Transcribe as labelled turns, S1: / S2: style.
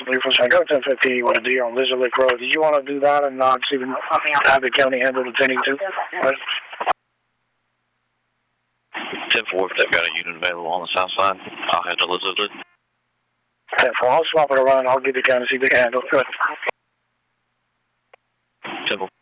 S1: I got 1015 with a D on Lizard Lake Road. Did you want to do that and not even have the county handle the 1082?
S2: 10-4, if they've got a unit available on the south side, I'll head to Lizard Lake.
S1: 10-4, I'll swap it around. I'll get the county, see if they can handle it. Good.
S2: 10-4.